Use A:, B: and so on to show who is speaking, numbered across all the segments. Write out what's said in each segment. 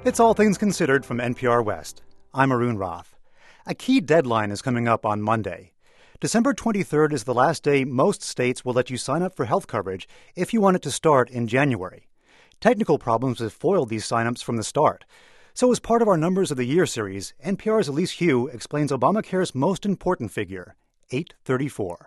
A: It's All Things Considered from NPR West. I'm Arun Roth. A key deadline is coming up on Monday. December 23rd is the last day most states will let you sign up for health coverage if you want it to start in January. Technical problems have foiled these signups from the start. So as part of our Numbers of the Year series, NPR's Elise Hu explains Obamacare's most important figure, 834.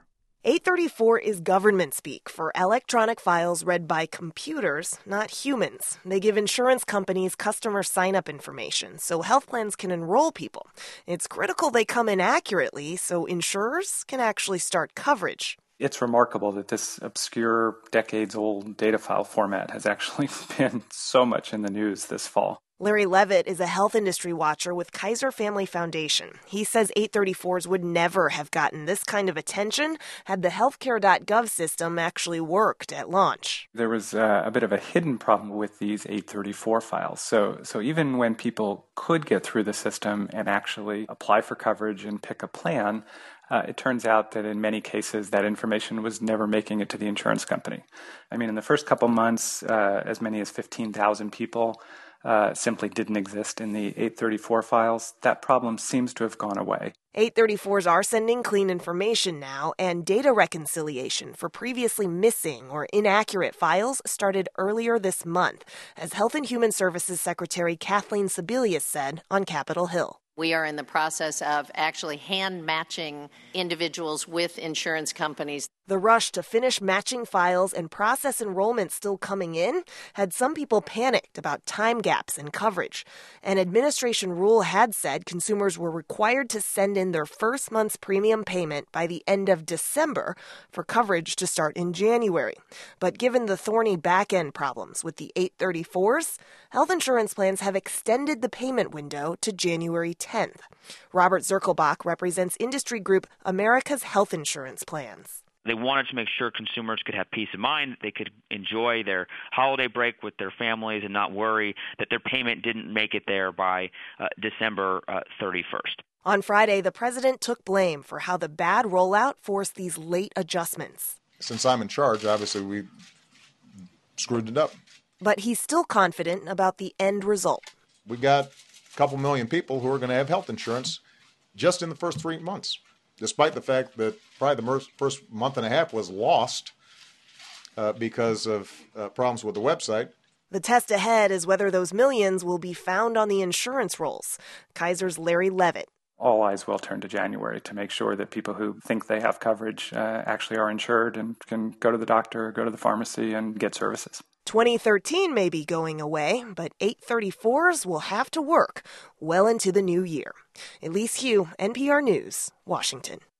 B: 834 is government speak for electronic files read by computers, not humans. They give insurance companies customer sign-up information so health plans can enroll people. It's critical they come in accurately so insurers can actually start coverage.
C: It's remarkable that this obscure, decades-old data file format has actually been so much in the news this fall.
B: Larry Levitt is a health industry watcher with Kaiser Family Foundation. He says 834s would never have gotten this kind of attention had the healthcare.gov system actually worked at launch.
C: There was a bit of a hidden problem with these 834 files. So even when people could get through the system and actually apply for coverage and pick a plan, it turns out that in many cases that information was never making it to the insurance company. I mean, in the first couple months, as many as 15,000 people simply didn't exist in the 834 files. That problem seems to have gone away.
B: 834s are sending clean information now, and data reconciliation for previously missing or inaccurate files started earlier this month, as Health and Human Services Secretary Kathleen Sebelius said on Capitol Hill.
D: We are in the process of actually hand matching individuals with insurance companies.
B: The rush to finish matching files and process enrollment still coming in had some people panicked about time gaps in coverage. An administration rule had said consumers were required to send in their first month's premium payment by the end of December for coverage to start in January. But given the thorny back-end problems with the 834s, health insurance plans have extended the payment window to January 10th. Robert Zirkelbach represents industry group America's Health Insurance Plans.
E: They wanted to make sure consumers could have peace of mind, that they could enjoy their holiday break with their families and not worry that their payment didn't make it there by December 31st.
B: On Friday, the president took blame for how the bad rollout forced these late adjustments.
F: Since I'm in charge, obviously we screwed it up.
B: But he's still confident about the end result.
F: We got a couple million people who are going to have health insurance just in the first 3 months, despite the fact that probably the first month and a half was lost because of problems with the website.
B: The test ahead is whether those millions will be found on the insurance rolls. Kaiser's Larry Levitt.
C: All eyes will turn to January to make sure that people who think they have coverage actually are insured and can go to the doctor or go to the pharmacy and get services.
B: 2013 may be going away, but 834s will have to work well into the new year. Elise Hu, NPR News, Washington.